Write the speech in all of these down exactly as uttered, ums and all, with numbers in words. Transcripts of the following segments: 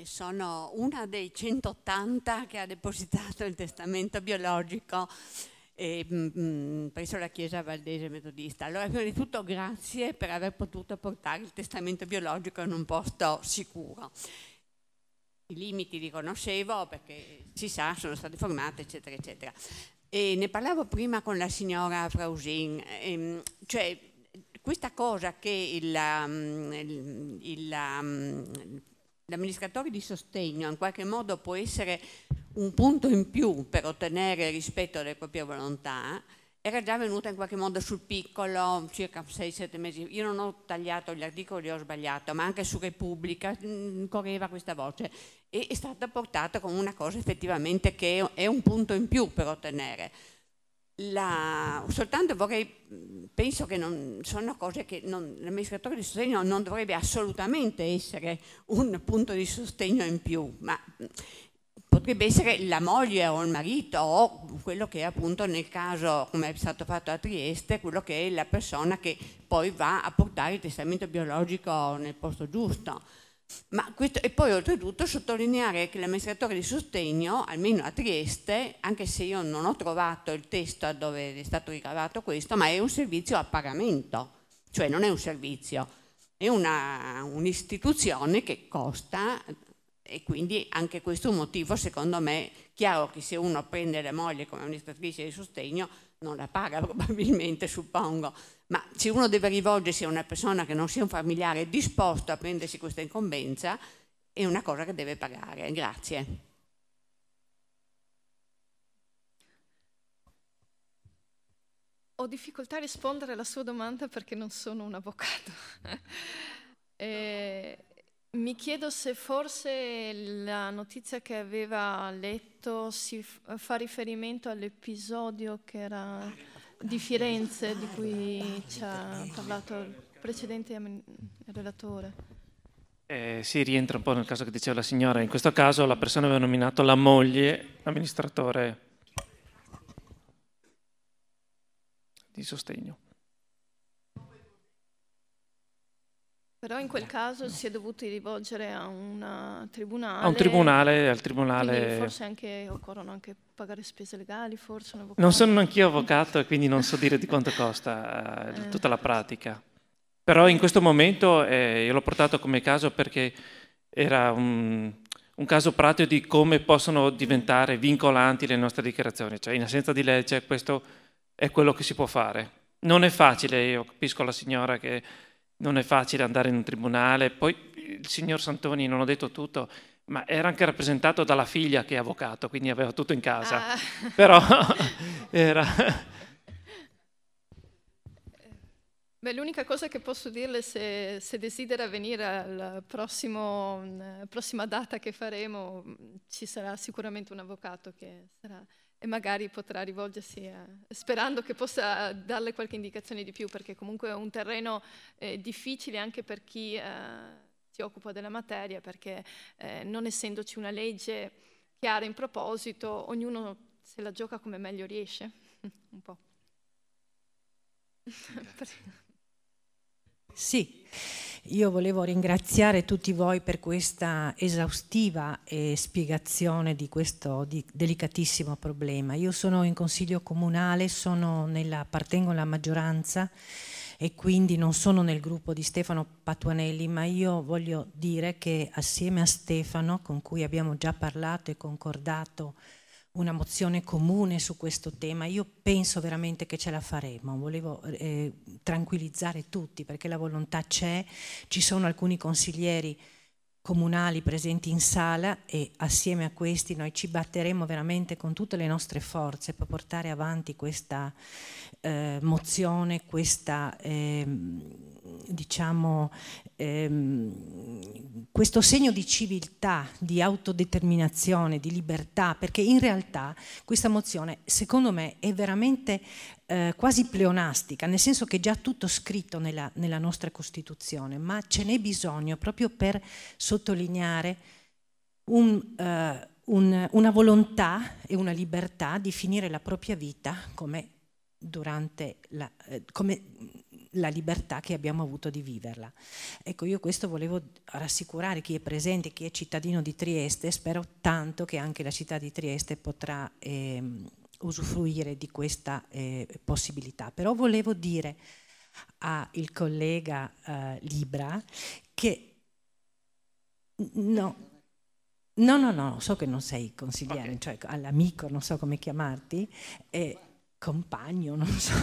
Eh, sono una dei centottanta che ha depositato il testamento biologico eh, mh, presso la Chiesa Valdese Metodista. Allora, prima di tutto grazie per aver potuto portare il testamento biologico in un posto sicuro. I limiti li conoscevo perché si sa, sono state formate, eccetera, eccetera. E ne parlavo prima con la signora Frausin, ehm, cioè questa cosa che il, um, il, il um, l'amministratore di sostegno in qualche modo può essere un punto in più per ottenere il rispetto delle proprie volontà, era già venuta in qualche modo sul piccolo circa sei sette mesi. Io non ho tagliato gli articoli, ho sbagliato, ma anche su Repubblica mh, correva questa voce e è stata portata come una cosa effettivamente che è un punto in più per ottenere. La, soltanto vorrei, penso che non, sono cose che non, l'amministratore di sostegno non dovrebbe assolutamente essere un punto di sostegno in più, ma potrebbe essere la moglie o il marito o quello che è appunto nel caso, come è stato fatto a Trieste, quello che è la persona che poi va a portare il testamento biologico nel posto giusto. Ma questo, e poi oltretutto sottolineare che l'amministratore di sostegno, almeno a Trieste, anche se io non ho trovato il testo dove è stato ricavato questo, ma è un servizio a pagamento, cioè non è un servizio, è una, un'istituzione che costa e quindi anche questo è un motivo, secondo me, chiaro che se uno prende la moglie come amministratrice di sostegno non la paga probabilmente, suppongo, ma se uno deve rivolgersi a una persona che non sia un familiare disposto a prendersi questa incombenza, è una cosa che deve pagare. Grazie. Ho difficoltà a rispondere alla sua domanda perché non sono un avvocato. eh, mi chiedo se forse la notizia che aveva letto si fa riferimento all'episodio che era di Firenze, di cui ci ha parlato il precedente relatore. Eh, sì, rientra un po' nel caso che diceva la signora. In questo caso la persona aveva nominato la moglie, l'amministratore di sostegno. Però in quel caso si è dovuti rivolgere a un tribunale. A un tribunale, al tribunale. Quindi forse anche occorrono anche pagare spese legali, forse un avvocato. Non sono neanch'io avvocato e quindi non so dire di quanto costa eh, tutta la pratica. Però in questo momento eh, io l'ho portato come caso perché era un, un caso pratico di come possono diventare vincolanti le nostre dichiarazioni. Cioè in assenza di legge questo è quello che si può fare. Non è facile, io capisco la signora che non è facile andare in un tribunale. Poi il signor Santoni, non ho detto tutto, ma era anche rappresentato dalla figlia che è avvocato, quindi aveva tutto in casa. Ah. Però era... Beh, l'unica cosa che posso dirle, se, se desidera venire alla prossima data che faremo, ci sarà sicuramente un avvocato che sarà... e magari potrà rivolgersi a, sperando che possa darle qualche indicazione di più, perché comunque è un terreno eh, difficile anche per chi eh, si occupa della materia, perché eh, non essendoci una legge chiara in proposito, ognuno se la gioca come meglio riesce. Un po'. Sì, io volevo ringraziare tutti voi per questa esaustiva eh, spiegazione di questo di, delicatissimo problema. Io sono in consiglio comunale, sono nella, appartengo alla maggioranza e quindi non sono nel gruppo di Stefano Patuanelli, ma io voglio dire che assieme a Stefano, con cui abbiamo già parlato e concordato una mozione comune su questo tema, io penso veramente che ce la faremo. Volevo eh, tranquillizzare tutti perché la volontà c'è, ci sono alcuni consiglieri comunali presenti in sala e assieme a questi noi ci batteremo veramente con tutte le nostre forze per portare avanti questa eh, mozione, questa eh, diciamo ehm, questo segno di civiltà, di autodeterminazione, di libertà, perché in realtà questa mozione secondo me è veramente eh, quasi pleonastica, nel senso che è già tutto scritto nella, nella nostra Costituzione, ma ce n'è bisogno proprio per sottolineare un, uh, un, una volontà e una libertà di finire la propria vita come durante la, eh, come la libertà che abbiamo avuto di viverla. Ecco, io questo volevo rassicurare chi è presente, chi è cittadino di Trieste, spero tanto che anche la città di Trieste potrà eh, usufruire di questa eh, possibilità. Però volevo dire al collega eh, Libra che no, no, no, no, so che non sei consigliere, okay. Cioè all'amico, non so come chiamarti, eh, compagno, non so.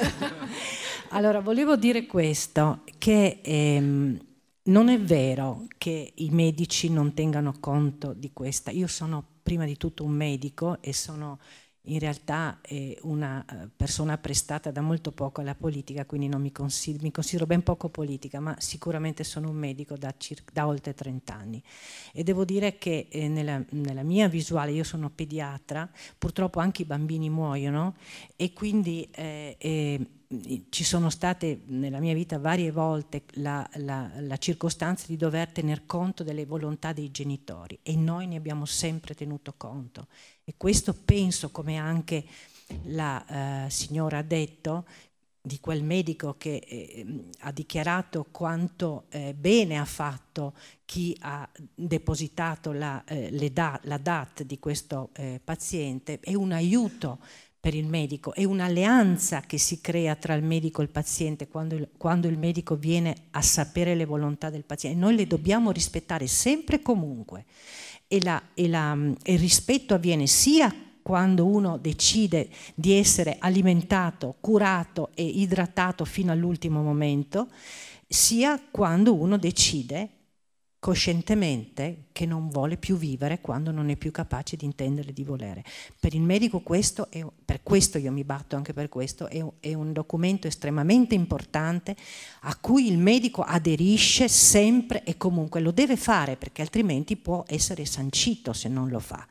Allora, volevo dire questo, che ehm, non è vero che i medici non tengano conto di questa. Io sono prima di tutto un medico e sono in realtà eh, una persona prestata da molto poco alla politica, quindi non mi considero, mi considero ben poco politica, ma sicuramente sono un medico da, circa, da oltre trent'anni. E devo dire che eh, nella, nella mia visuale, io sono pediatra, purtroppo anche i bambini muoiono e quindi eh, eh, ci sono state nella mia vita varie volte la, la, la circostanza di dover tener conto delle volontà dei genitori e noi ne abbiamo sempre tenuto conto. E questo penso, come anche la eh, signora ha detto, di quel medico che eh, ha dichiarato quanto eh, bene ha fatto chi ha depositato la, eh, le da, la D A T di questo eh, paziente, è un aiuto per il medico, è un'alleanza che si crea tra il medico e il paziente quando il, quando il medico viene a sapere le volontà del paziente. Noi le dobbiamo rispettare sempre e comunque. E, la, e, la, e il rispetto avviene sia quando uno decide di essere alimentato, curato e idratato fino all'ultimo momento, sia quando uno decide coscientemente che non vuole più vivere quando non è più capace di intendere e di volere. Per il medico questo, è, per questo io mi batto anche per questo, è, è un documento estremamente importante a cui il medico aderisce sempre e comunque, lo deve fare perché altrimenti può essere sancito se non lo fa.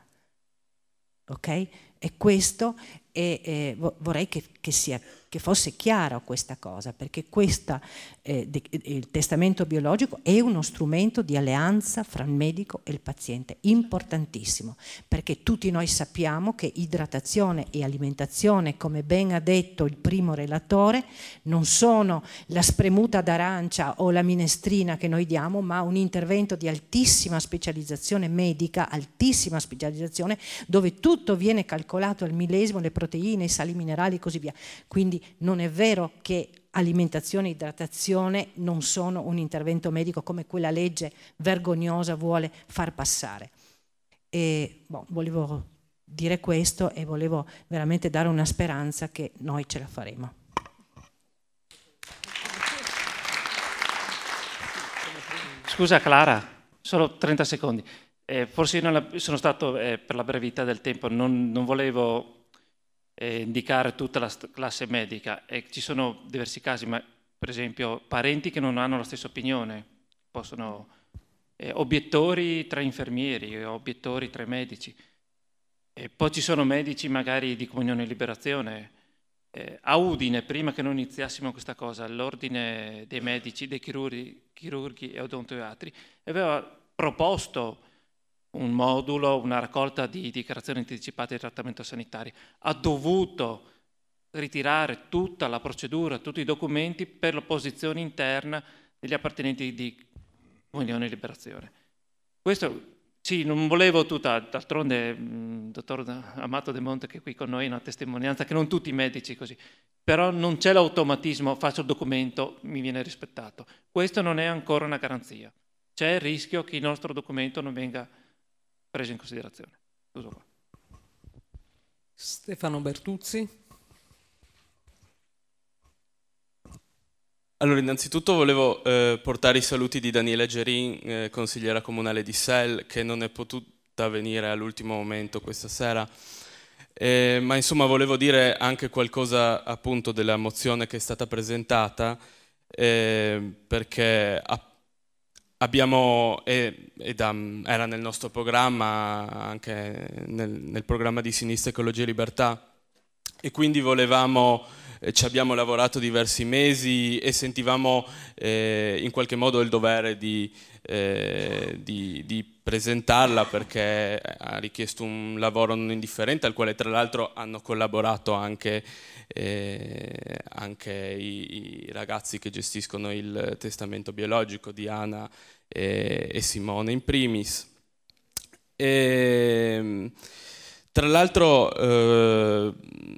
Ok? E questo è, eh, vorrei che, che, sia, che fosse chiaro questa cosa, perché questa, eh, de, il testamento biologico è uno strumento di alleanza fra il medico e il paziente, importantissimo, perché tutti noi sappiamo che idratazione e alimentazione, come ben ha detto il primo relatore, non sono la spremuta d'arancia o la minestrina che noi diamo, ma un intervento di altissima specializzazione medica, altissima specializzazione, dove tutto viene calcolato al millesimo, le proteine, i sali minerali e così via. Quindi non è vero che alimentazione e idratazione non sono un intervento medico come quella legge vergognosa vuole far passare. E, boh, volevo dire questo e volevo veramente dare una speranza che noi ce la faremo. Scusa Clara, solo trenta secondi. Eh, forse io non sono stato, eh, per la brevità del tempo, non, non volevo eh, indicare tutta la classe medica, e ci sono diversi casi, ma per esempio parenti che non hanno la stessa opinione, possono eh, obiettori tra infermieri, obiettori tra medici, e poi ci sono medici magari di Comunione e Liberazione. Eh, a Udine, prima che non iniziassimo questa cosa, l'ordine dei medici, dei chirurghi, chirurghi e odontoiatri aveva proposto un modulo, una raccolta di dichiarazioni anticipate di trattamento sanitario, ha dovuto ritirare tutta la procedura, tutti i documenti per l'opposizione interna degli appartenenti di Comunione e Liberazione. Questo, sì, non volevo tutta, d'altronde il dottor Amato De Monte che è qui con noi è una testimonianza che non tutti i medici così, però non c'è l'automatismo, faccio il documento, mi viene rispettato. Questo non è ancora una garanzia. C'è il rischio che il nostro documento non venga preso in considerazione. Tutto qua. Stefano Bertuzzi. Allora, innanzitutto volevo eh, portare i saluti di Daniela Gerin, eh, consigliera comunale di Sel, che non è potuta venire all'ultimo momento questa sera. Eh, ma insomma volevo dire anche qualcosa appunto della mozione che è stata presentata, eh, perché a abbiamo, e, ed, um, era nel nostro programma, anche nel, nel programma di Sinistra Ecologia e Libertà, e quindi volevamo, eh, ci abbiamo lavorato diversi mesi e sentivamo eh, in qualche modo il dovere di eh, di, di presentarla, perché ha richiesto un lavoro non indifferente, al quale tra l'altro hanno collaborato anche, eh, anche i, i ragazzi che gestiscono il testamento biologico, Diana e, e Simone in primis. E, tra l'altro eh,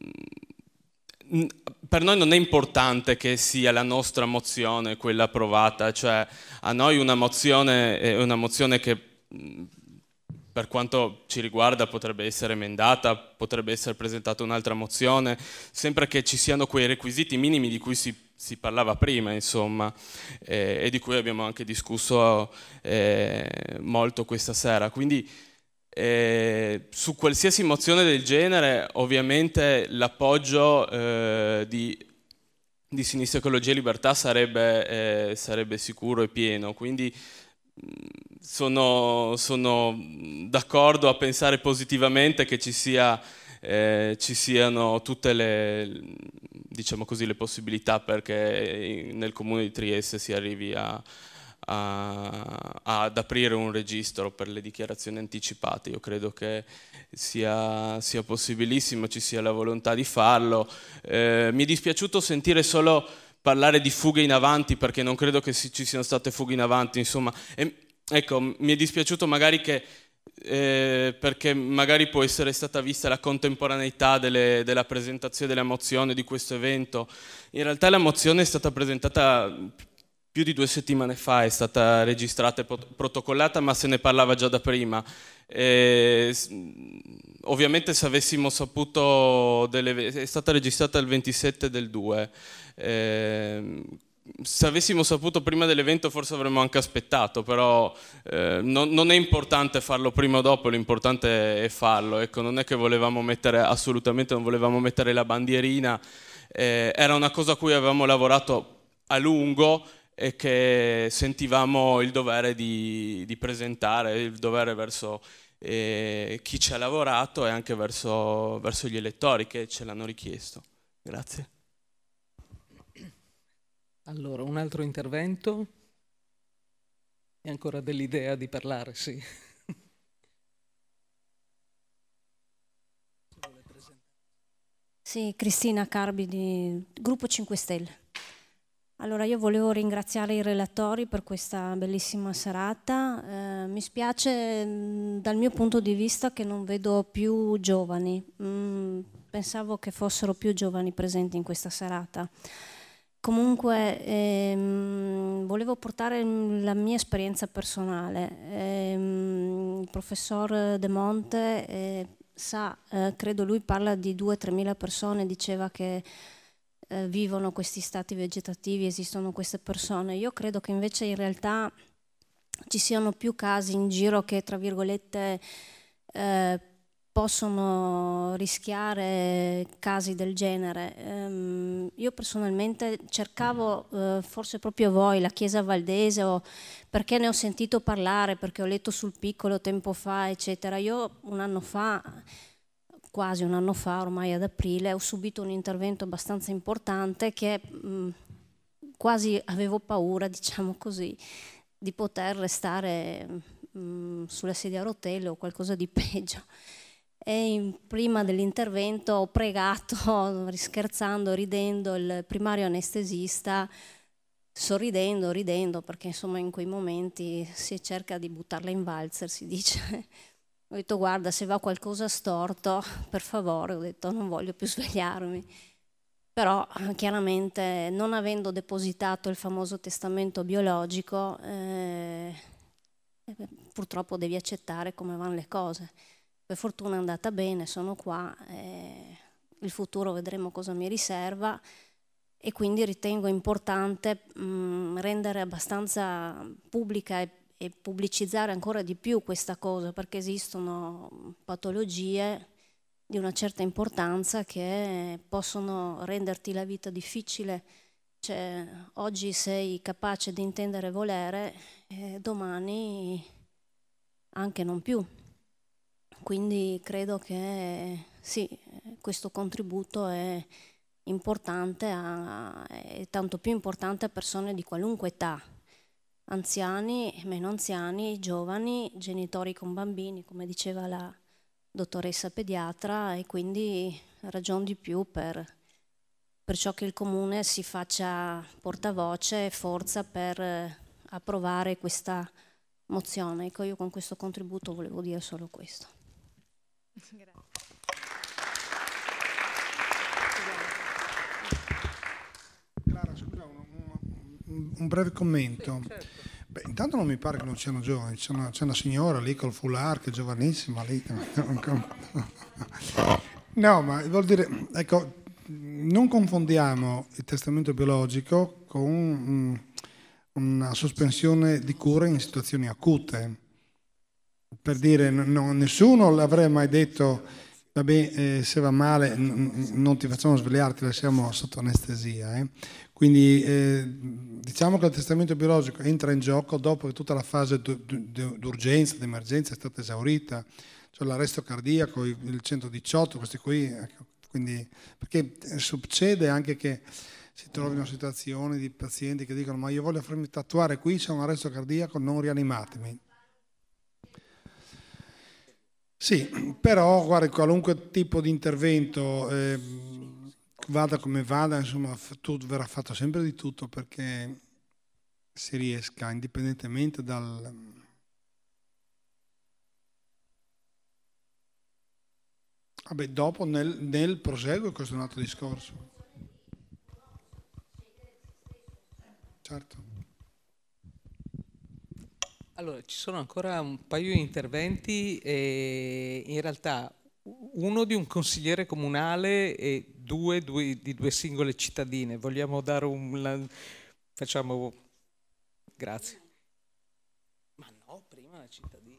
per noi non è importante che sia la nostra mozione quella approvata, cioè a noi una mozione è una mozione che per quanto ci riguarda potrebbe essere emendata, potrebbe essere presentata un'altra mozione, sempre che ci siano quei requisiti minimi di cui si, si parlava prima, insomma, eh, e di cui abbiamo anche discusso eh, molto questa sera. Quindi eh, su qualsiasi mozione del genere ovviamente l'appoggio eh, di, di Sinistra Ecologia e Libertà sarebbe, eh, sarebbe sicuro e pieno, quindi sono, sono d'accordo a pensare positivamente che ci, sia, eh, ci siano tutte le, diciamo così, le possibilità perché nel comune di Trieste si arrivi a, a, ad aprire un registro per le dichiarazioni anticipate. Io credo che sia, sia possibilissimo, ci sia la volontà di farlo. Eh, mi è dispiaciuto sentire solo parlare di fughe in avanti, perché non credo che ci siano state fughe in avanti, insomma. E, ecco, mi è dispiaciuto magari che, eh, perché magari può essere stata vista la contemporaneità delle, della presentazione della mozione di questo evento. In realtà la mozione è stata presentata più di due settimane fa, è stata registrata e protocollata, ma se ne parlava già da prima. E, ovviamente se avessimo saputo, delle, è stata registrata il ventisette del due, eh, se avessimo saputo prima dell'evento forse avremmo anche aspettato, però eh, non, non è importante farlo prima o dopo, l'importante è farlo. Ecco, non è che volevamo mettere, assolutamente non volevamo mettere la bandierina, eh, era una cosa a cui avevamo lavorato a lungo e che sentivamo il dovere di, di presentare, il dovere verso eh, chi ci ha lavorato e anche verso, verso gli elettori che ce l'hanno richiesto. Grazie. Allora, un altro intervento? E ancora dell'idea di parlare, sì. Sì, Cristina Carbi di Gruppo cinque Stelle. Allora, io volevo ringraziare i relatori per questa bellissima serata. Eh, mi spiace mh, dal mio punto di vista che non vedo più giovani. Mm, pensavo che fossero più giovani presenti in questa serata. Comunque ehm, volevo portare la mia esperienza personale. Ehm, il professor De Monte eh, sa, eh, credo lui parla di due o tremila persone, diceva che eh, vivono questi stati vegetativi, esistono queste persone. Io credo che invece in realtà ci siano più casi in giro che tra virgolette eh, possono rischiare casi del genere. Um, io personalmente cercavo, uh, forse proprio voi, la Chiesa Valdese, o perché ne ho sentito parlare, perché ho letto sul Piccolo tempo fa, eccetera. Io un anno fa, quasi un anno fa, ormai ad aprile, ho subito un intervento abbastanza importante che um, quasi avevo paura, diciamo così, di poter restare um, sulla sedia a rotelle o qualcosa di peggio. E in, prima dell'intervento ho pregato, scherzando, ridendo, il primario anestesista, sorridendo, ridendo, perché insomma in quei momenti si cerca di buttarla in valzer, si dice. Ho detto guarda, se va qualcosa storto, per favore, ho detto non voglio più svegliarmi. Però chiaramente non avendo depositato il famoso testamento biologico, eh, purtroppo devi accettare come vanno le cose. Per fortuna è andata bene, sono qua, eh, il futuro vedremo cosa mi riserva e quindi ritengo importante mh, rendere abbastanza pubblica e, e pubblicizzare ancora di più questa cosa, perché esistono patologie di una certa importanza che possono renderti la vita difficile. Cioè, oggi sei capace di intendere e volere, eh, domani anche non più. Quindi credo che sì, questo contributo è importante, a, è tanto più importante a persone di qualunque età. anziani, meno anziani, giovani, genitori con bambini, come diceva la dottoressa pediatra, e quindi ragion di più per, per ciò che il Comune si faccia portavoce e forza per eh, approvare questa mozione. Ecco, io con questo contributo volevo dire solo questo. Grazie. Clara, scusa, un, un, un breve commento. Sì, certo. Beh, intanto non mi pare che non siano giovani, c'è una, c'è una signora lì col foulard che è giovanissima lì. No, ma vuol dire, ecco, non confondiamo il testamento biologico con un, una sospensione di cura in situazioni acute. Per dire, no, nessuno l'avrebbe mai detto, vabbè, eh, se va male n- non ti facciamo svegliare, ti lasciamo sotto anestesia. Eh. Quindi eh, diciamo che il testamento biologico entra in gioco dopo che tutta la fase d- d- d'urgenza, d'emergenza è stata esaurita, cioè l'arresto cardiaco, il centodiciotto, questi qui. Quindi, perché succede anche che si trovino situazioni di pazienti che dicono ma io voglio farmi tatuare qui, c'è un arresto cardiaco, non rianimatemi. Sì, però guarda, qualunque tipo di intervento eh, vada come vada, insomma, tutto, verrà fatto sempre di tutto perché si riesca, indipendentemente dal... Vabbè, dopo nel, nel proseguo questo è un altro discorso. Certo. Allora, ci sono ancora un paio di interventi, e in realtà uno di un consigliere comunale e due, due di due singole cittadine. Vogliamo dare un... La, facciamo... Grazie. Ma no, prima la cittadina.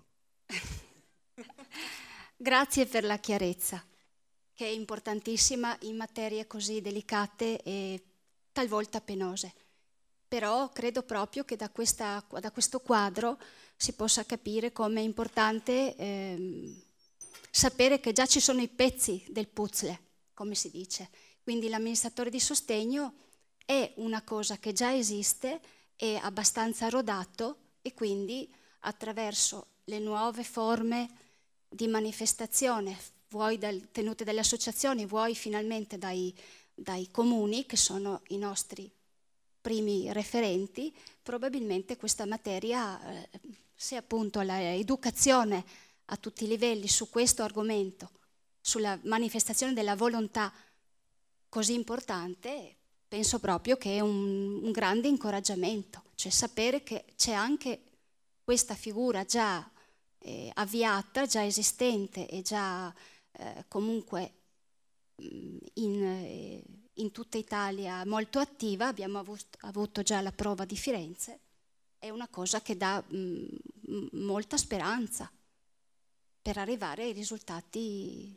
Grazie per la chiarezza, che è importantissima in materie così delicate e talvolta penose. Però credo proprio che da, questa, da questo quadro si possa capire come è importante ehm, sapere che già ci sono i pezzi del puzzle, come si dice. Quindi l'amministratore di sostegno è una cosa che già esiste, è abbastanza rodato e quindi attraverso le nuove forme di manifestazione, vuoi dal, tenute dalle associazioni, vuoi finalmente dai, dai comuni, che sono i nostri primi referenti, probabilmente questa materia, eh, se appunto l'educazione a tutti i livelli su questo argomento, sulla manifestazione della volontà così importante, penso proprio che è un, un grande incoraggiamento, cioè sapere che c'è anche questa figura già eh, avviata, già esistente e già eh, comunque mh, in... Eh, in tutta Italia molto attiva, abbiamo avuto, avuto già la prova di Firenze, è una cosa che dà mh, molta speranza per arrivare ai risultati.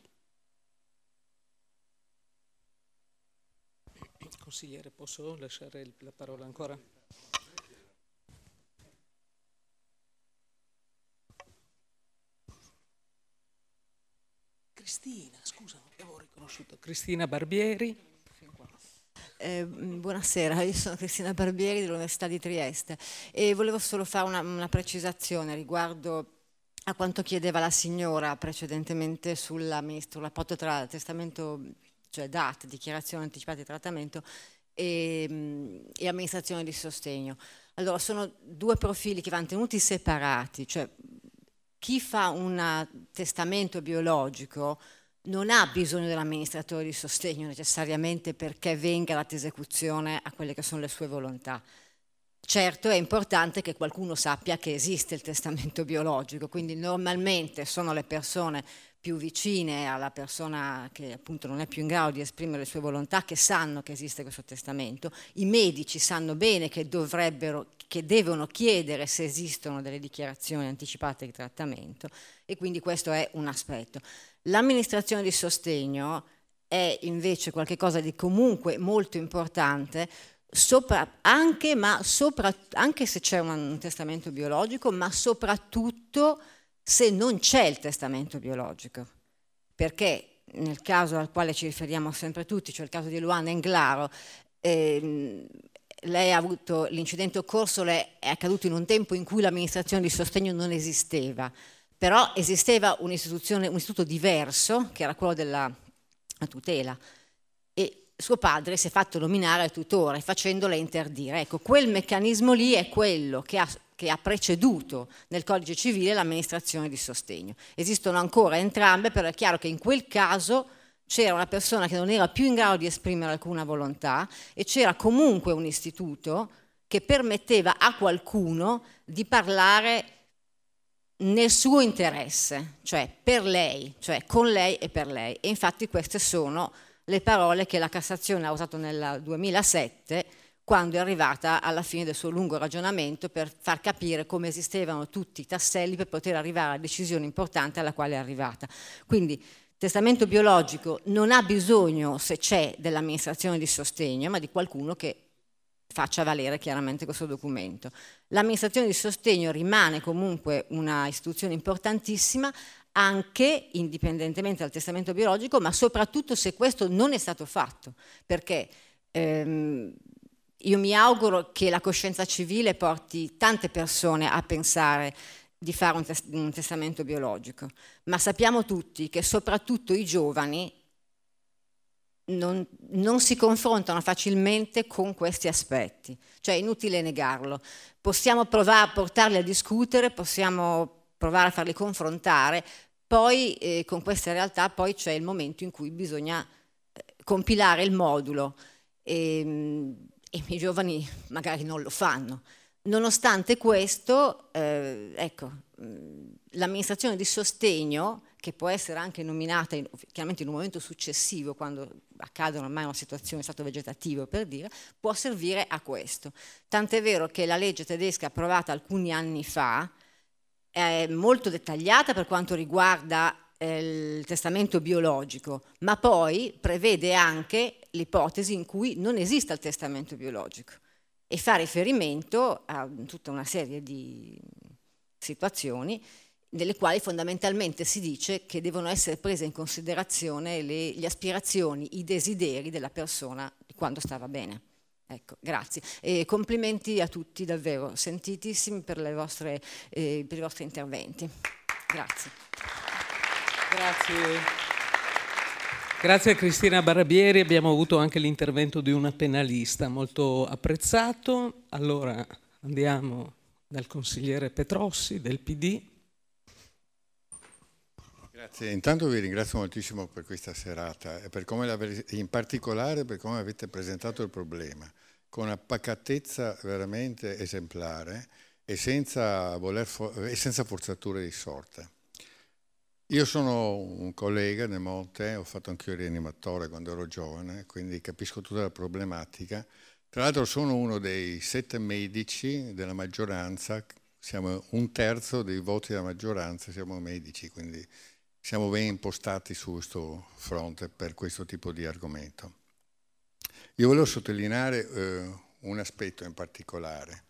Consigliere, posso lasciare la parola ancora? Cristina, scusa, non avevo riconosciuto. Cristina Barbieri. Eh, buonasera, io sono Cristina Barbieri dell'Università di Trieste e volevo solo fare una, una precisazione riguardo a quanto chiedeva la signora precedentemente sul rapporto tra testamento, cioè D A T, dichiarazione anticipata di trattamento, e, e amministrazione di sostegno. Allora, sono due profili che vanno tenuti separati, cioè chi fa un testamento biologico non ha bisogno dell'amministratore di sostegno necessariamente perché venga data esecuzione a quelle che sono le sue volontà. Certo è importante che qualcuno sappia che esiste il testamento biologico, quindi normalmente sono le persone più vicine alla persona che appunto non è più in grado di esprimere le sue volontà che sanno che esiste questo testamento. I medici sanno bene che dovrebbero, che devono chiedere se esistono delle dichiarazioni anticipate di trattamento e quindi questo è un aspetto. L'amministrazione di sostegno è invece qualcosa di comunque molto importante, sopra, anche, ma sopra, anche se c'è un, un testamento biologico, ma soprattutto se non c'è il testamento biologico. Perché nel caso al quale ci riferiamo sempre tutti, cioè il caso di Luana Englaro, ehm, lei ha avuto l'incidente occorso, lei è accaduto in un tempo in cui l'amministrazione di sostegno non esisteva, però esisteva un'istituzione, un istituto diverso, che era quello della tutela, e suo padre si è fatto nominare tutore facendola interdire. Ecco, quel meccanismo lì è quello che ha, che ha preceduto nel codice civile l'amministrazione di sostegno. Esistono ancora entrambe, però è chiaro che in quel caso c'era una persona che non era più in grado di esprimere alcuna volontà e c'era comunque un istituto che permetteva a qualcuno di parlare nel suo interesse, cioè per lei, cioè con lei e per lei. E infatti queste sono le parole che la Cassazione ha usato nel duemilasette, quando è arrivata alla fine del suo lungo ragionamento per far capire come esistevano tutti i tasselli per poter arrivare alla decisione importante alla quale è arrivata. Quindi il testamento biologico non ha bisogno, se c'è, dell'amministrazione di sostegno, ma di qualcuno che faccia valere chiaramente questo documento. L'amministrazione di sostegno rimane comunque una istituzione importantissima, anche indipendentemente dal testamento biologico, ma soprattutto se questo non è stato fatto, perché ehm, io mi auguro che la coscienza civile porti tante persone a pensare di fare un, tes- un testamento biologico, ma sappiamo tutti che soprattutto i giovani non, non si confrontano facilmente con questi aspetti, cioè è inutile negarlo. Possiamo provare a portarli a discutere, possiamo provare a farli confrontare, poi eh, con queste realtà poi c'è il momento in cui bisogna eh, compilare il modulo e, e i giovani magari non lo fanno. Nonostante questo, eh, ecco, l'amministrazione di sostegno, che può essere anche nominata in, chiaramente in un momento successivo, quando accadono ormai una situazione, stato vegetativo per dire, può servire a questo. Tant'è vero che la legge tedesca approvata alcuni anni fa è molto dettagliata per quanto riguarda eh, il testamento biologico, ma poi prevede anche l'ipotesi in cui non esista il testamento biologico e fa riferimento a tutta una serie di situazioni nelle quali fondamentalmente si dice che devono essere prese in considerazione le, le aspirazioni, i desideri della persona quando stava bene. Ecco, grazie. E complimenti a tutti davvero, sentitissimi per, le vostre, eh, per i vostri interventi. Grazie. Grazie. Grazie a Cristina Barbieri, abbiamo avuto anche l'intervento di una penalista molto apprezzato. Allora andiamo dal consigliere Petrossi del P D. Grazie, intanto vi ringrazio moltissimo per questa serata e per come in particolare per come avete presentato il problema, con una pacatezza veramente esemplare e senza, voler e senza forzature di sorta. Io sono un collega del Monte, ho fatto anch'io il rianimatore quando ero giovane, quindi capisco tutta la problematica. Tra l'altro sono uno dei sette medici della maggioranza, siamo un terzo dei voti della maggioranza, siamo medici, quindi siamo ben impostati su questo fronte per questo tipo di argomento. Io volevo sottolineare eh, un aspetto in particolare,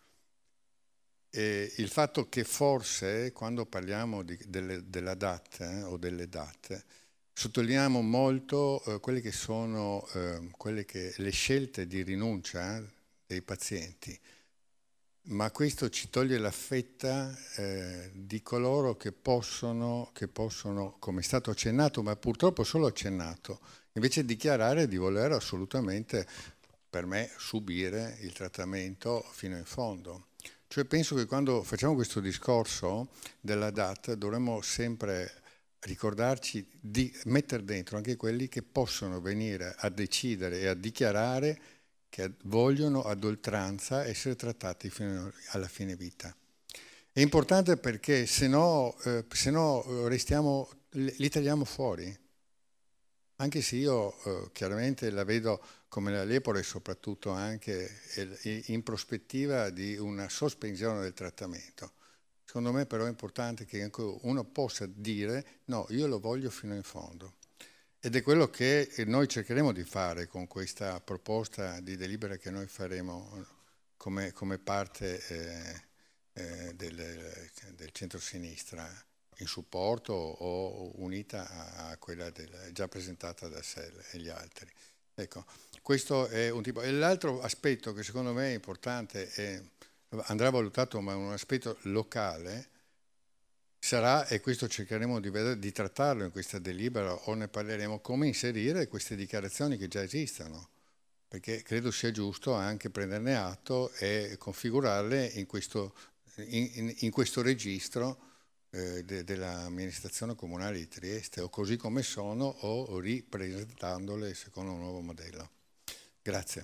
eh, il fatto che forse quando parliamo di, delle, della D A T eh, o delle D A T sottolineiamo molto eh, quelle che sono eh, quelle che, le scelte di rinuncia eh, dei pazienti, ma questo ci toglie la fetta eh, di coloro che possono, che possono, come è stato accennato, ma purtroppo solo accennato, invece dichiarare di voler assolutamente, per me, subire il trattamento fino in fondo. Cioè penso che quando facciamo questo discorso della D A T dovremmo sempre ricordarci di mettere dentro anche quelli che possono venire a decidere e a dichiarare che vogliono ad oltranza essere trattati fino alla fine vita. È importante perché se no, eh, se no restiamo, li tagliamo fuori. Anche se io eh, chiaramente la vedo come la lepore e soprattutto anche in prospettiva di una sospensione del trattamento. Secondo me però è importante che uno possa dire no, io lo voglio fino in fondo. Ed è quello che noi cercheremo di fare con questa proposta di delibera che noi faremo come, come parte eh, eh, del, del centro-sinistra in supporto o unita a, a quella del, già presentata da S E L e gli altri. Ecco, questo è un tipo. E l'altro aspetto che secondo me è importante, è, andrà valutato, ma è un aspetto locale, sarà, e questo cercheremo di, vedere, di trattarlo in questa delibera o ne parleremo, come inserire queste dichiarazioni che già esistono, perché credo sia giusto anche prenderne atto e configurarle in questo, in, in, in questo registro eh, de, dell'amministrazione comunale di Trieste, o così come sono, o ripresentandole secondo un nuovo modello. Grazie.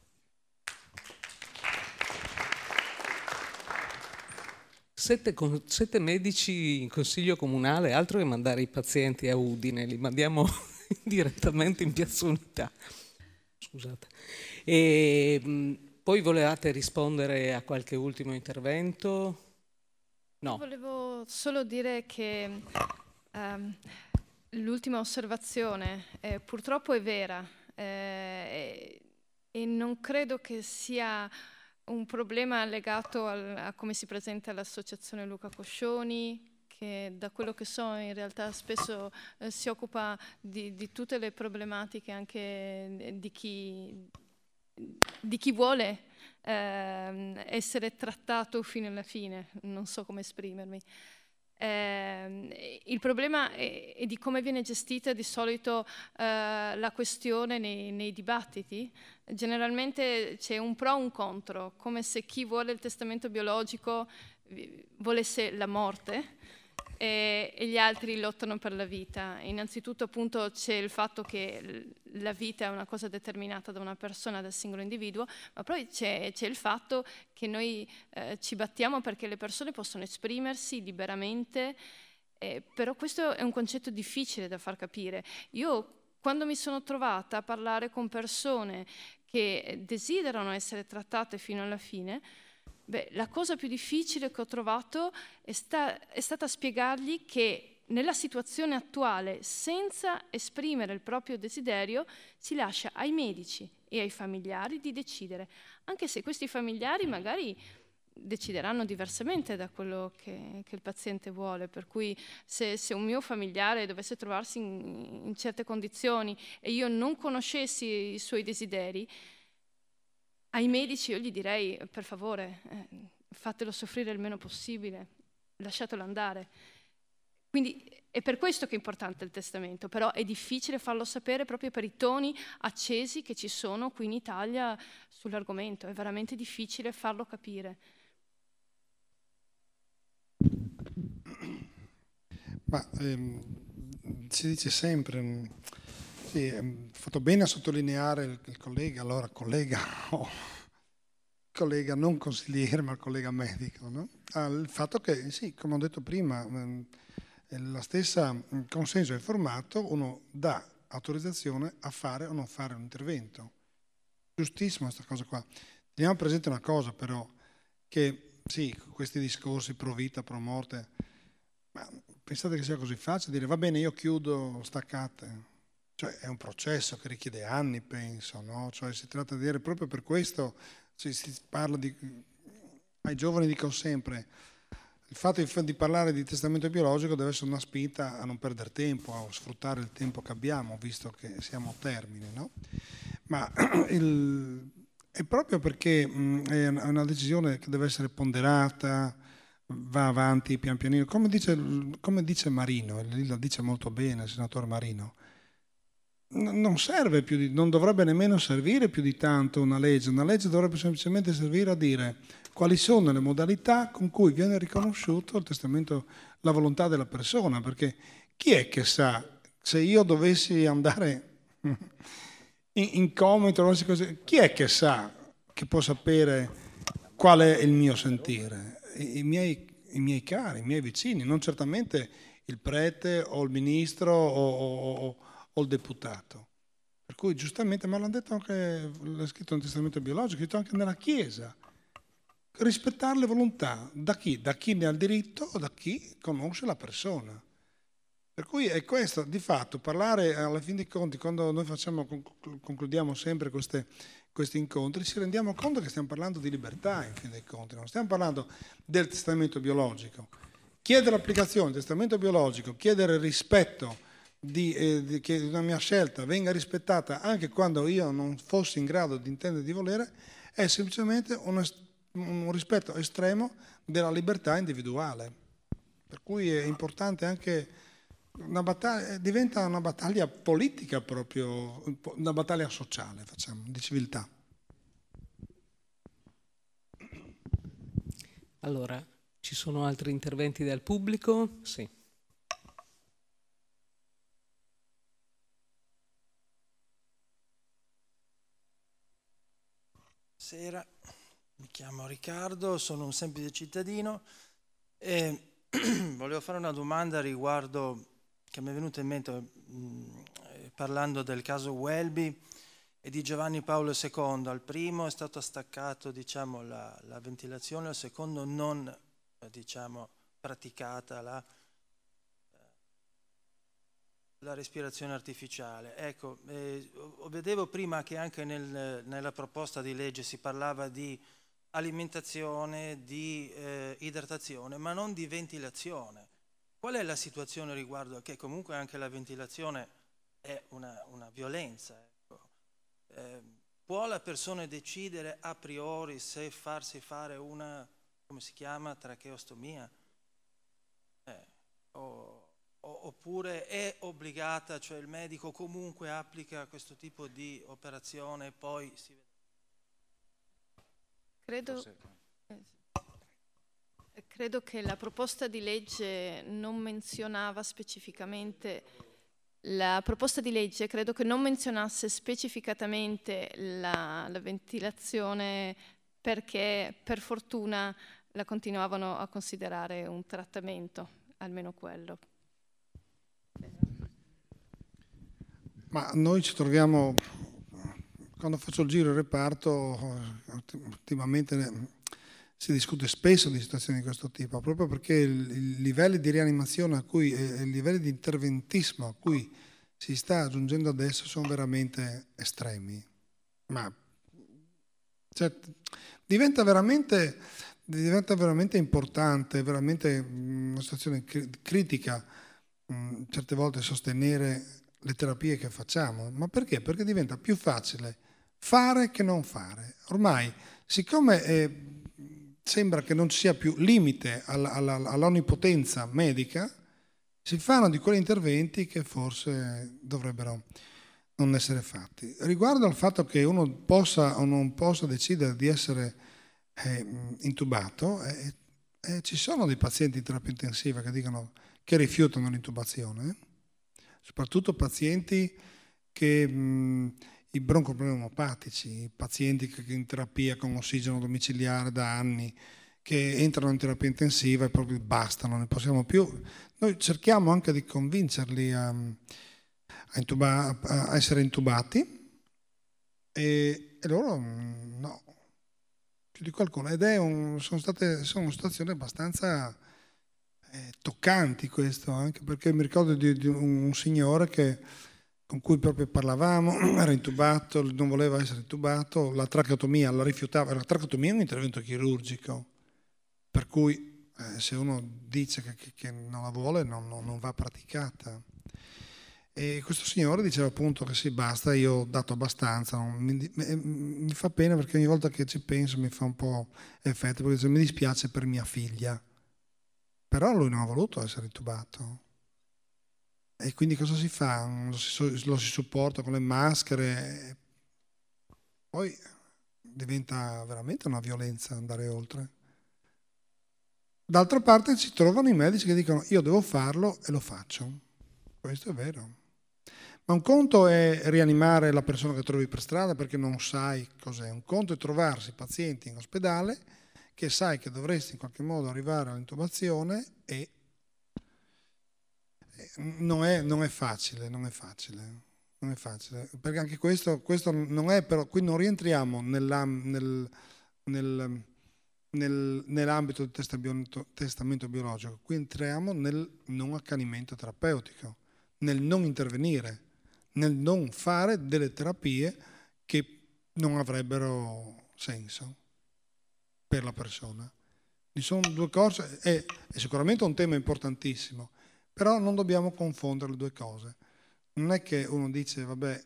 Sette, con, sette medici in consiglio comunale, altro che mandare i pazienti a Udine, li mandiamo direttamente in Piazza Unità. Scusate. E, mh, poi volevate rispondere a qualche ultimo intervento? No. Volevo solo dire che um, l'ultima osservazione eh, purtroppo è vera eh, e non credo che sia un problema legato al, a come si presenta l'associazione Luca Coscioni, che da quello che so in realtà spesso eh, si occupa di, di tutte le problematiche anche di chi, di chi vuole eh, essere trattato fino alla fine, non so come esprimermi. Eh, il problema è, è di come viene gestita di solito eh, la questione nei, nei dibattiti. Generalmente c'è un pro e un contro, come se chi vuole il testamento biologico volesse la morte e, e gli altri lottano per la vita. Innanzitutto appunto c'è il fatto che la vita è una cosa determinata da una persona, dal singolo individuo, ma poi c'è, c'è il fatto che noi eh, ci battiamo perché le persone possono esprimersi liberamente, eh, però questo è un concetto difficile da far capire. Io quando mi sono trovata a parlare con persone che desiderano essere trattate fino alla fine, beh, la cosa più difficile che ho trovato è, sta, è stata spiegargli che nella situazione attuale, senza esprimere il proprio desiderio, si lascia ai medici e ai familiari di decidere, anche se questi familiari magari decideranno diversamente da quello che, che il paziente vuole, per cui se, se un mio familiare dovesse trovarsi in, in certe condizioni e io non conoscessi i suoi desideri, ai medici io gli direi per favore eh, fatelo soffrire il meno possibile, lasciatelo andare. Quindi è per questo che è importante il testamento, però è difficile farlo sapere proprio per i toni accesi che ci sono qui in Italia sull'argomento, è veramente difficile farlo capire. Ma ehm, si dice sempre, sì, ha fatto bene a sottolineare il, il collega, allora collega, oh, collega non consigliere ma il collega medico, no? Ah, il fatto che, sì, come ho detto prima, ehm, la stessa consenso informato, uno dà autorizzazione a fare o non fare un intervento. Giustissima questa cosa qua. Teniamo presente una cosa però, che sì, questi discorsi pro vita, pro morte, ma pensate che sia così facile dire va bene io chiudo, staccate? Cioè è un processo che richiede anni, penso, no? Cioè si tratta di dire proprio per questo, si, si parla di, ai giovani dico sempre, il fatto di parlare di testamento biologico deve essere una spinta a non perdere tempo, a sfruttare il tempo che abbiamo, visto che siamo a termine, no? Ma il, è proprio perché mh, è una decisione che deve essere ponderata, va avanti pian pianino, come dice, come dice Marino, lì lo dice molto bene il senatore Marino, non serve più di, non dovrebbe nemmeno servire più di tanto una legge, una legge dovrebbe semplicemente servire a dire quali sono le modalità con cui viene riconosciuto il testamento, la volontà della persona, perché chi è che sa, se io dovessi andare in, in coma, chi è che sa, che può sapere qual è il mio sentire? I, i, miei, i miei cari, i miei vicini, non certamente il prete o il ministro o, o, o il deputato. Per cui giustamente, ma l'ha detto anche, l'ha scritto nel testamento biologico, l'ha scritto anche nella Chiesa. Rispettare le volontà, da chi? Da chi ne ha il diritto o da chi conosce la persona. Per cui è questo, di fatto, parlare alla fin dei conti, quando noi facciamo, concludiamo sempre queste, questi incontri, ci rendiamo conto che stiamo parlando di libertà, in fin dei conti, non stiamo parlando del testamento biologico. Chiedere l'applicazione del testamento biologico, chiedere il rispetto di, eh, di, che una mia scelta venga rispettata anche quando io non fossi in grado di intendere di volere, è semplicemente un, un rispetto estremo della libertà individuale. Per cui è importante anche una battaglia, diventa una battaglia politica proprio, una battaglia sociale, facciamo, di civiltà. Allora, ci sono altri interventi dal pubblico? Sì. Buonasera, mi chiamo Riccardo, sono un semplice cittadino e volevo fare una domanda riguardo, che mi è venuta in mente mh, parlando del caso Welby e di Giovanni Paolo secondo. Al primo è stato staccato, diciamo, la, la ventilazione, al secondo non, eh, diciamo, praticata la, la respirazione artificiale. Ecco, eh, vedevo prima che anche nel, nella proposta di legge si parlava di alimentazione, di eh, idratazione, ma non di ventilazione. Qual è la situazione riguardo? Che comunque anche la ventilazione è una, una violenza. Ecco. Eh, può la persona decidere a priori se farsi fare una, come si chiama, tracheostomia? Eh, o, oppure è obbligata, cioè il medico comunque applica questo tipo di operazione e poi si vede? Credo, credo che la proposta di legge non menzionava specificamente, la proposta di legge credo che non menzionasse specificatamente la, la ventilazione, perché per fortuna la continuavano a considerare un trattamento, almeno quello. Ma noi ci troviamo, quando faccio il giro in reparto, ultimamente si discute spesso di situazioni di questo tipo, proprio perché i livelli di rianimazione a cui, e i livelli di interventismo a cui si sta aggiungendo adesso sono veramente estremi. Ma cioè, diventa veramente, diventa veramente importante, veramente una situazione critica, certe volte sostenere le terapie che facciamo. Ma perché? Perché diventa più facile fare che non fare. Ormai, siccome eh, sembra che non ci sia più limite alla, alla, all'onnipotenza medica, si fanno di quegli interventi che forse dovrebbero non essere fatti. Riguardo al fatto che uno possa o non possa decidere di essere eh, intubato, eh, eh, ci sono dei pazienti in terapia intensiva che dicono che rifiutano l'intubazione, eh? Soprattutto pazienti che mh, i broncopneumopatici, i pazienti che in terapia con ossigeno domiciliare da anni, che entrano in terapia intensiva e proprio basta, non ne possiamo più. Noi cerchiamo anche di convincerli a, a, intuba, a essere intubati e, e loro no, più di qualcuno. Ed è un, sono state sono situazioni abbastanza eh, toccanti questo, anche perché mi ricordo di, di un signore che con cui proprio parlavamo, era intubato, non voleva essere intubato, la tracheotomia la rifiutava. La tracheotomia è un intervento chirurgico, per cui eh, se uno dice che, che, che non la vuole non, non, non va praticata. E questo signore diceva appunto che sì, basta, io ho dato abbastanza, non, mi, mi, mi fa pena perché ogni volta che ci penso mi fa un po' effetto, perché mi dispiace per mia figlia, però lui non ha voluto essere intubato. E quindi cosa si fa? Lo si, lo si supporta con le maschere, poi diventa veramente una violenza andare oltre. D'altra parte si trovano i medici che dicono io devo farlo e lo faccio. Questo è vero. Ma un conto è rianimare la persona che trovi per strada perché non sai cos'è. Un conto è trovarsi pazienti in ospedale che sai che dovresti in qualche modo arrivare all'intubazione e Non è, non è facile, non è facile, non è facile, perché anche questo, questo non è, però qui non rientriamo nel, nel, nel, nel, nell'ambito del testamento, testamento biologico, qui entriamo nel non accanimento terapeutico, nel non intervenire, nel non fare delle terapie che non avrebbero senso per la persona. Ci sono due cose, è, è sicuramente un tema importantissimo, però non dobbiamo confondere le due cose. non è che uno dice vabbè,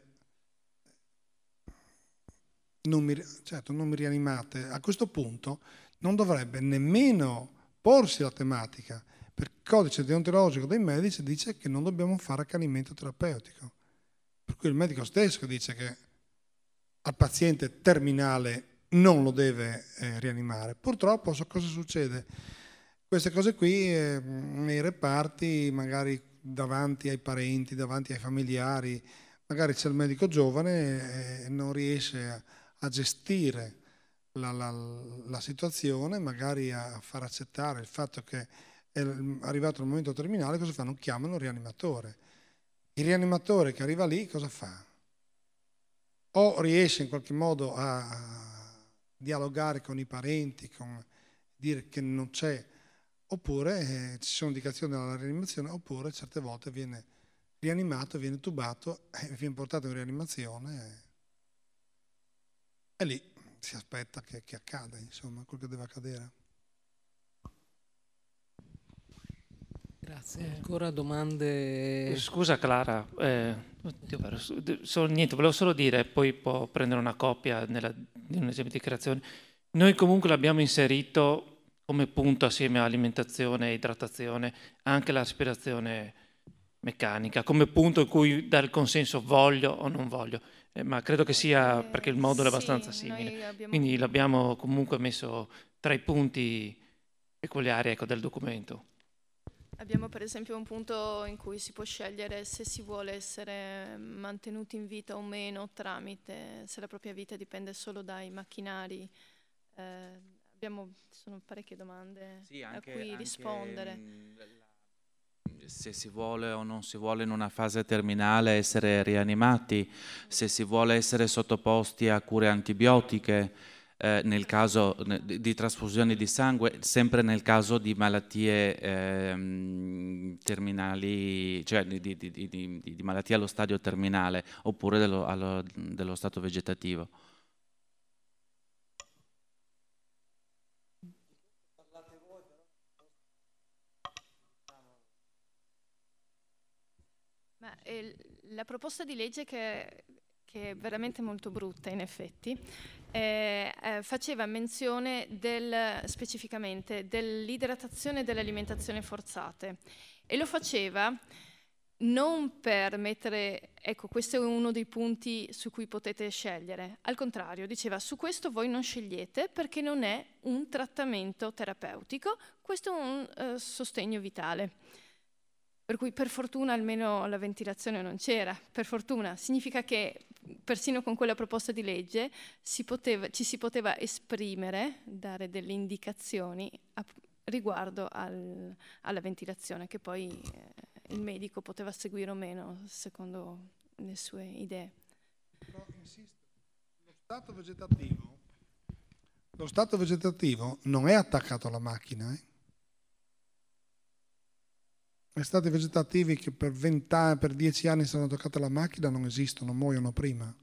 non mi, certo non mi rianimate, a questo punto non dovrebbe nemmeno porsi la tematica, perché il codice deontologico dei medici dice che non dobbiamo fare accanimento terapeutico, per cui il medico stesso dice che al paziente terminale non lo deve eh, rianimare. Purtroppo so cosa succede? Queste cose qui eh, nei reparti, magari davanti ai parenti, davanti ai familiari, magari c'è il medico giovane e non riesce a, a gestire la, la, la situazione, magari a far accettare il fatto che è arrivato il momento terminale. Cosa fanno? Chiamano il rianimatore. Il rianimatore che arriva lì cosa fa? O riesce in qualche modo a dialogare con i parenti, con dire che non c'è, oppure eh, ci sono indicazioni della rianimazione, oppure certe volte viene rianimato, viene tubato, eh, viene portato in rianimazione e, e lì si aspetta che, che accada, insomma, quello che deve accadere. Grazie. Ancora domande? Scusa Clara, eh, solo, niente, volevo solo dire, poi può prendere una copia nella, di un esempio di creazione. Noi comunque l'abbiamo inserito come punto assieme all'alimentazione e idratazione anche la respirazione meccanica, come punto in cui dare il consenso voglio o non voglio, eh, ma credo che sia perché il modulo è abbastanza sì, simile, abbiamo... quindi l'abbiamo comunque messo tra i punti peculiari, ecco, del documento. Abbiamo per esempio un punto in cui si può scegliere se si vuole essere mantenuti in vita o meno tramite, se la propria vita dipende solo dai macchinari. Eh, abbiamo, sono parecchie domande sì, anche, a cui anche, rispondere. Se si vuole o non si vuole in una fase terminale essere rianimati, se si vuole essere sottoposti a cure antibiotiche, Eh, nel caso di, di trasfusioni di sangue, sempre nel caso di malattie ehm, terminali, cioè di, di, di, di, di malattie allo stadio terminale oppure dello, allo, dello stato vegetativo. Ma, eh, la proposta di legge che, che è veramente molto brutta in effetti, Eh, eh, faceva menzione del, specificamente dell'idratazione e dell'alimentazione forzate e lo faceva non per mettere, ecco questo è uno dei punti su cui potete scegliere, al contrario diceva su questo voi non scegliete perché non è un trattamento terapeutico, questo è un uh, sostegno vitale. Per cui per fortuna almeno la ventilazione non c'era, per fortuna, significa che persino con quella proposta di legge si poteva, ci si poteva esprimere, dare delle indicazioni a, riguardo al, alla ventilazione, che poi eh, il medico poteva seguire o meno secondo le sue idee. Però insisto, lo stato vegetativo, lo stato vegetativo non è attaccato alla macchina, eh? Gli stati vegetativi che per vent'anni, per dieci anni sono attaccati alla macchina non esistono, muoiono prima.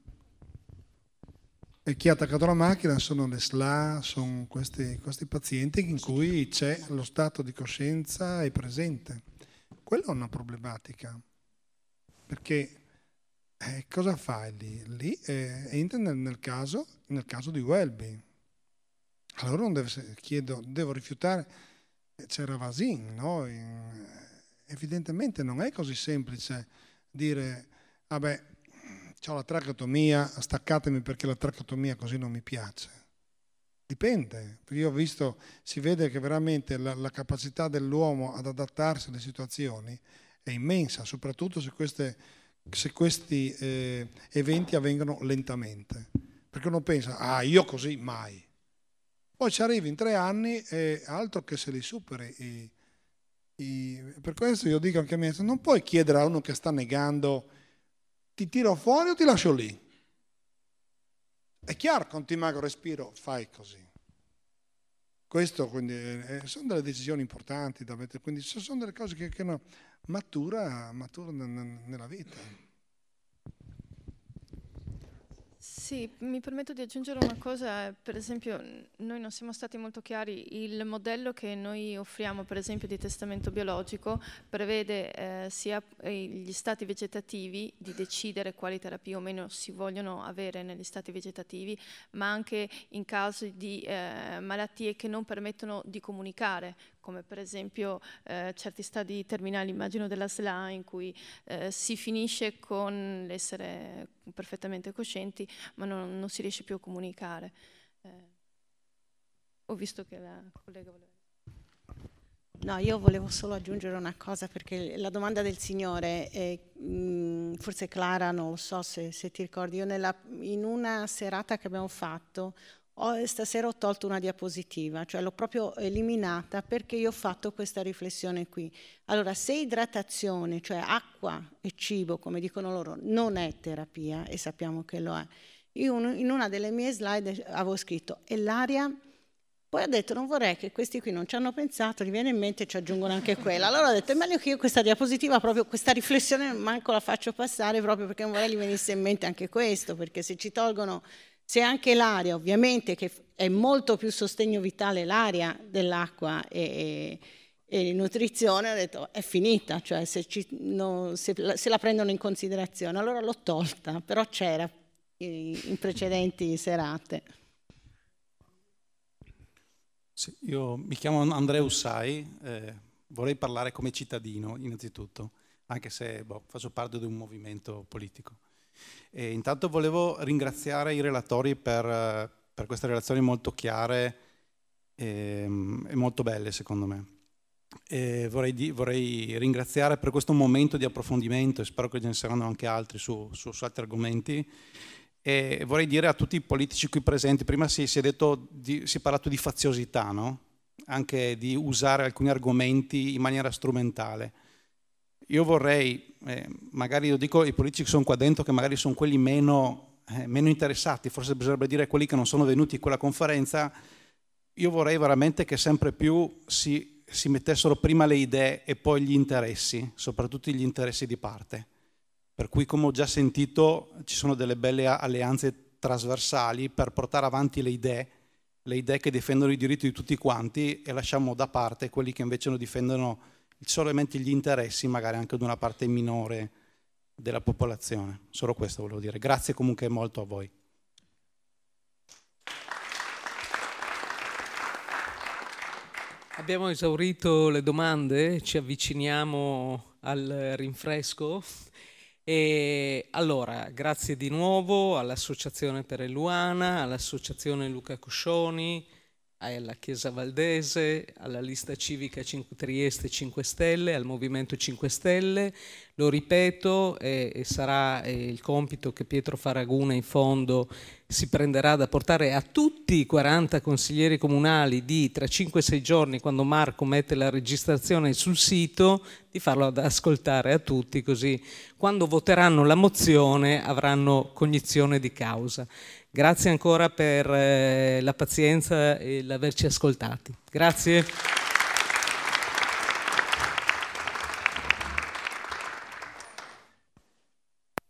E chi è attaccato alla macchina sono le S L A, sono questi, questi pazienti in cui c'è lo stato di coscienza è presente. Quella è una problematica, perché eh, cosa fai lì? Lì eh, entra nel, nel, caso, nel caso di Welby. Allora non deve, chiedo, devo rifiutare, c'era Vasin, no? In, evidentemente non è così semplice dire vabbè, ho la tracheotomia, staccatemi perché la tracheotomia così non mi piace. Dipende, perché io ho visto, si vede che veramente la, la capacità dell'uomo ad adattarsi alle situazioni è immensa, soprattutto se, queste, se questi eh, eventi avvengono lentamente. Perché uno pensa, ah io così mai. Poi ci arrivi in tre anni e altro che se li superi i Per questo io dico anche a me, non puoi chiedere a uno che sta negando ti tiro fuori o ti lascio lì. È chiaro, con ti mago respiro, fai così. Questo quindi eh, sono delle decisioni importanti da mettere, quindi sono delle cose che, che no, matura, matura nella vita. Sì, mi permetto di aggiungere una cosa, per esempio noi non siamo stati molto chiari, il modello che noi offriamo per esempio di testamento biologico prevede eh, sia gli stati vegetativi di decidere quali terapie o meno si vogliono avere negli stati vegetativi, ma anche in caso di eh, malattie che non permettono di comunicare, come per esempio eh, certi stadi terminali, immagino della S L A, in cui eh, si finisce con l'essere perfettamente coscienti, ma non, non si riesce più a comunicare. Eh, ho visto che la collega voleva... No, io volevo solo aggiungere una cosa, perché la domanda del signore, è, mh, forse Clara, non lo so se, se ti ricordi, io nella, in una serata che abbiamo fatto, Ho, stasera ho tolto una diapositiva, cioè l'ho proprio eliminata perché io ho fatto questa riflessione qui. Allora, se idratazione, cioè acqua e cibo, come dicono loro, non è terapia, e sappiamo che lo è, io in una delle mie slide avevo scritto e l'aria, poi ho detto non vorrei che questi qui non ci hanno pensato, gli viene in mente e ci aggiungono anche quella. Allora ho detto è meglio che io questa diapositiva, proprio questa riflessione manco la faccio passare, proprio perché non vorrei gli venisse in mente anche questo, perché se ci tolgono... Se anche l'aria, ovviamente, che è molto più sostegno vitale l'aria dell'acqua e, e, e nutrizione, ho detto è finita, cioè se, ci, no, se, se la prendono in considerazione. Allora l'ho tolta, però c'era in, in precedenti serate. Sì, io mi chiamo Andrea Ussai, eh, vorrei parlare come cittadino innanzitutto, anche se boh, faccio parte di un movimento politico. E intanto volevo ringraziare i relatori per, per queste relazioni molto chiare e, e molto belle secondo me. E vorrei, di, vorrei ringraziare per questo momento di approfondimento, e spero che ce ne saranno anche altri su, su, su altri argomenti. E vorrei dire a tutti i politici qui presenti, prima si, si è detto, di, si è parlato di faziosità, no? Anche di usare alcuni argomenti in maniera strumentale. Io vorrei, eh, magari lo dico ai politici che sono qua dentro, che magari sono quelli meno, eh, meno interessati, forse bisognerebbe dire quelli che non sono venuti a quella conferenza, io vorrei veramente che sempre più si, si mettessero prima le idee e poi gli interessi, soprattutto gli interessi di parte. Per cui, come ho già sentito, ci sono delle belle alleanze trasversali per portare avanti le idee, le idee che difendono i diritti di tutti quanti, e lasciamo da parte quelli che invece non difendono solamente gli interessi, magari anche di una parte minore della popolazione. Solo questo volevo dire. Grazie comunque molto a voi. Abbiamo esaurito le domande, ci avviciniamo al rinfresco. E allora, grazie di nuovo all'Associazione per Eluana, all'Associazione Luca Coscioni, alla Chiesa Valdese, alla Lista Civica Trieste cinque Stelle, al Movimento cinque Stelle. Lo ripeto, e, e sarà eh, il compito che Pietro Faraguna in fondo si prenderà da portare a tutti i quaranta consiglieri comunali di tra cinque e sei giorni, quando Marco mette la registrazione sul sito, di farlo ad ascoltare a tutti, così quando voteranno la mozione avranno cognizione di causa. Grazie ancora per eh, la pazienza e l'averci ascoltati. Grazie.